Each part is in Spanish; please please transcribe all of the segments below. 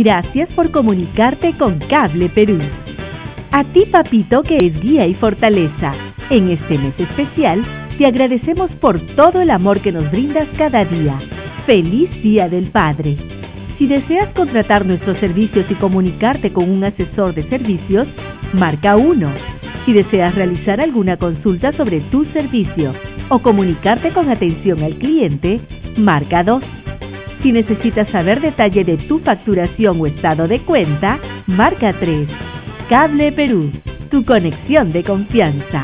Gracias por comunicarte con Cable Perú. A ti, papito, que es guía y fortaleza. En este mes especial, te agradecemos por todo el amor que nos brindas cada día. ¡Feliz Día del Padre! Si deseas contratar nuestros servicios y comunicarte con un asesor de servicios, marca 1. Si deseas realizar alguna consulta sobre tu servicio o comunicarte con atención al cliente, marca 2. Si necesitas saber detalle de tu facturación o estado de cuenta, marca 3. Cable Perú, tu conexión de confianza.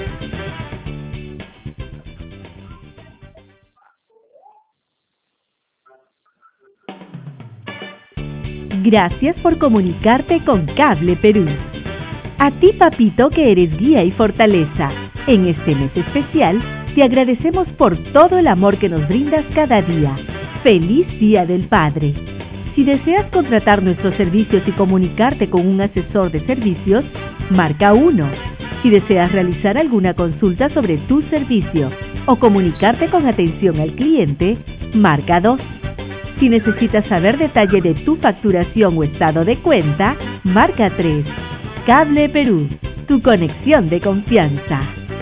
Gracias por comunicarte con Cable Perú. A ti, papito, que eres guía y fortaleza. En este mes especial, te agradecemos por todo el amor que nos brindas cada día. ¡Feliz Día del Padre! Si deseas contratar nuestros servicios y comunicarte con un asesor de servicios, marca 1. Si deseas realizar alguna consulta sobre tu servicio o comunicarte con atención al cliente, marca 2. Si necesitas saber detalle de tu facturación o estado de cuenta, marca 3. Cable Perú, tu conexión de confianza.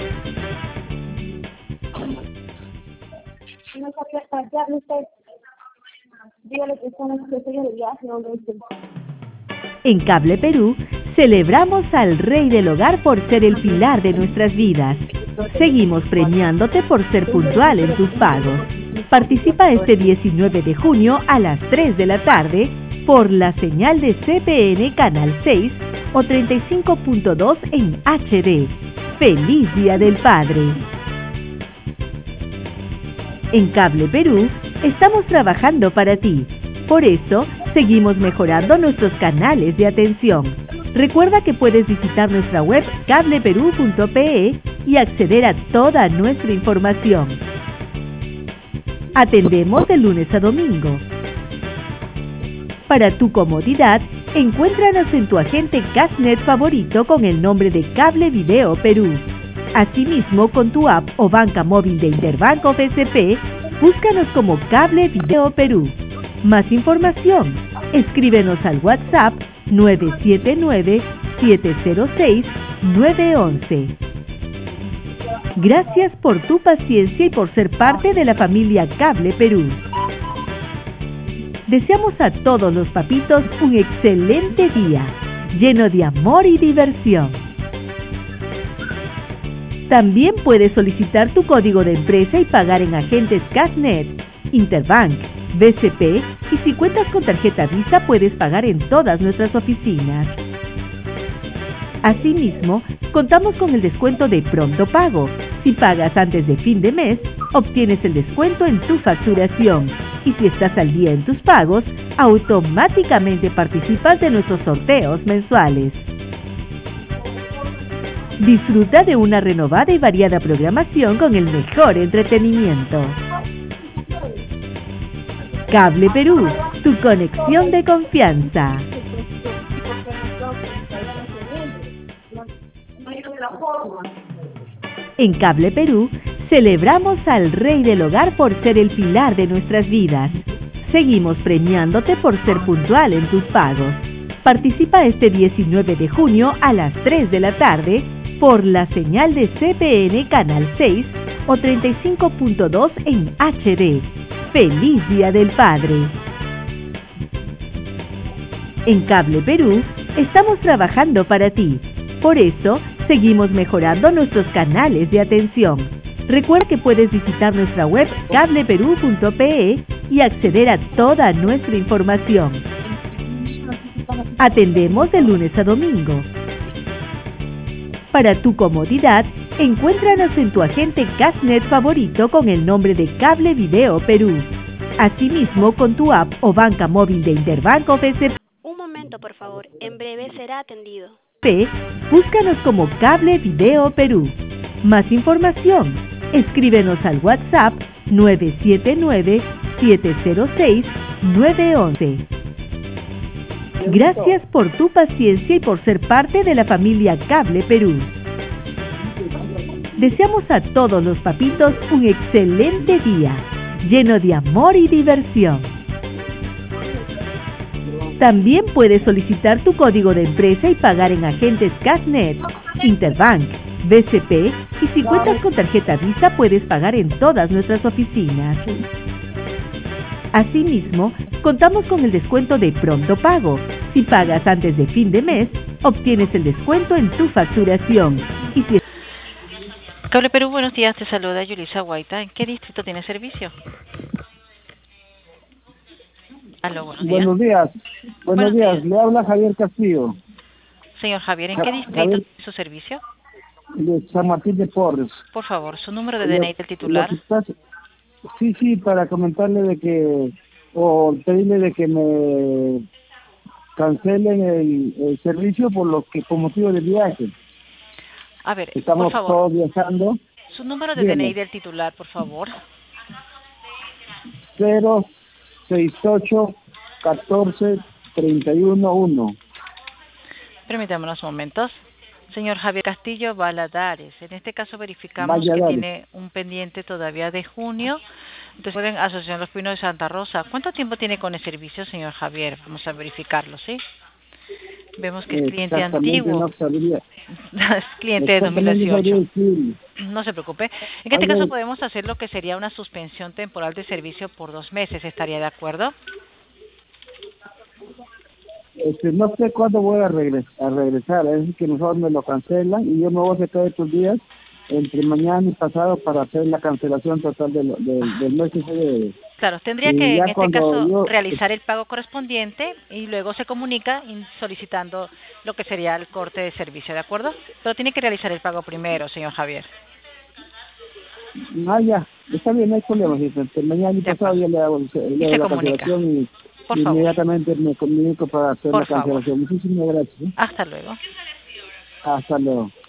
En Cable Perú, celebramos al Rey del Hogar por ser el pilar de nuestras vidas. Seguimos premiándote por ser puntual en tus pagos. Participa este 19 de junio a las 3 de la tarde por la señal de CPN Canal 6 o 35.2 en HD. ¡Feliz Día del Padre! En Cable Perú, estamos trabajando para ti. Por eso, seguimos mejorando nuestros canales de atención. Recuerda que puedes visitar nuestra web cableperú.pe y acceder a toda nuestra información. Atendemos de lunes a domingo. Para tu comodidad, encuéntranos en tu agente Cashnet favorito con el nombre de Cable Video Perú. Asimismo, con tu app o banca móvil de Interbanco BCP, búscanos como Cable Video Perú. Más información, escríbenos al WhatsApp 979-706-911. Gracias por tu paciencia y por ser parte de la familia Cable Perú. Deseamos a todos los papitos un excelente día, lleno de amor y diversión. También puedes solicitar tu código de empresa y pagar en agentes Cashnet, Interbank, BCP y si cuentas con tarjeta Visa puedes pagar en todas nuestras oficinas. Asimismo, contamos con el descuento de pronto pago. Si pagas antes de fin de mes, obtienes el descuento en tu facturación. Y si estás al día en tus pagos, automáticamente participas de nuestros sorteos mensuales. Disfruta de una renovada y variada programación con el mejor entretenimiento. Cable Perú, tu conexión de confianza. En Cable Perú, celebramos al Rey del Hogar por ser el pilar de nuestras vidas. Seguimos premiándote por ser puntual en tus pagos. Participa este 19 de junio a las 3 de la tarde por la señal de CPN Canal 6 o 35.2 en HD. ¡Feliz Día del Padre! En Cable Perú, estamos trabajando para ti. Por eso, seguimos mejorando nuestros canales de atención. Recuerda que puedes visitar nuestra web cableperú.pe y acceder a toda nuestra información. Atendemos de lunes a domingo. Para tu comodidad, encuéntranos en tu agente Cashnet favorito con el nombre de Cable Video Perú. Asimismo, con tu app o banca móvil de Interbanco BCP. Un momento, por favor. En breve será atendido. Búscanos como Cable Video Perú. Más información, escríbenos al WhatsApp 979-706-911. Gracias por tu paciencia y por ser parte de la familia Cable Perú. Deseamos a todos los papitos un excelente día, lleno de amor y diversión. También puedes solicitar tu código de empresa y pagar en agentes Cashnet, Interbank, BCP, y si cuentas con tarjeta Visa puedes pagar en todas nuestras oficinas. Asimismo, contamos con el descuento de Pronto Pago. Si pagas antes de fin de mes, obtienes el descuento en tu facturación. Y si Cable Perú, buenos días, te saluda Yulisa Guaita. ¿En qué distrito tiene servicio? Aló, buenos días. Buenos días. Buenos días. Le habla Javier Castillo. Señor Javier, ¿en qué distrito Javier, tiene su servicio? de San Martín de Porres. Por favor, su número de DNI del titular. Sí, para comentarle de que, o pedirle de que me cancelen el servicio por motivo de viaje. A ver, Estamos por favor, todos viajando. su número de Dígame. DNI del titular, por favor. 068 14 31 1. Permítame unos momentos. Señor Javier Castillo Valadares. En este caso verificamos Valladares. que tiene un pendiente todavía de junio. Entonces, pueden Asociación Los Pinos de Santa Rosa. ¿Cuánto tiempo tiene con el servicio, señor Javier? Vamos a verificarlo, ¿sí? Vemos que es cliente Exactamente, antiguo. no sabría. Es cliente de Exactamente, no sabría 2018. decirle. No se preocupe. En este Oiga, caso podemos hacer lo que sería una suspensión temporal de servicio por 2 meses. ¿Estaría de acuerdo? No sé cuándo voy a regresar, es decir, que mejor me lo cancelan y yo me voy a sacar estos días entre mañana y pasado para hacer la cancelación total del mes que se Claro, tendría y que ya en este cuando caso yo- realizar el pago correspondiente y luego se comunica solicitando lo que sería el corte de servicio, ¿de acuerdo? Pero tiene que realizar el pago primero, señor Javier. ya, está bien, no hay problema, sí, entre mañana y De pasado acuerdo. ya le hago se la comunica. cancelación y Por favor. inmediatamente me comunico para hacer Por la favor. cancelación. Muchísimas gracias. Hasta luego. Hasta luego.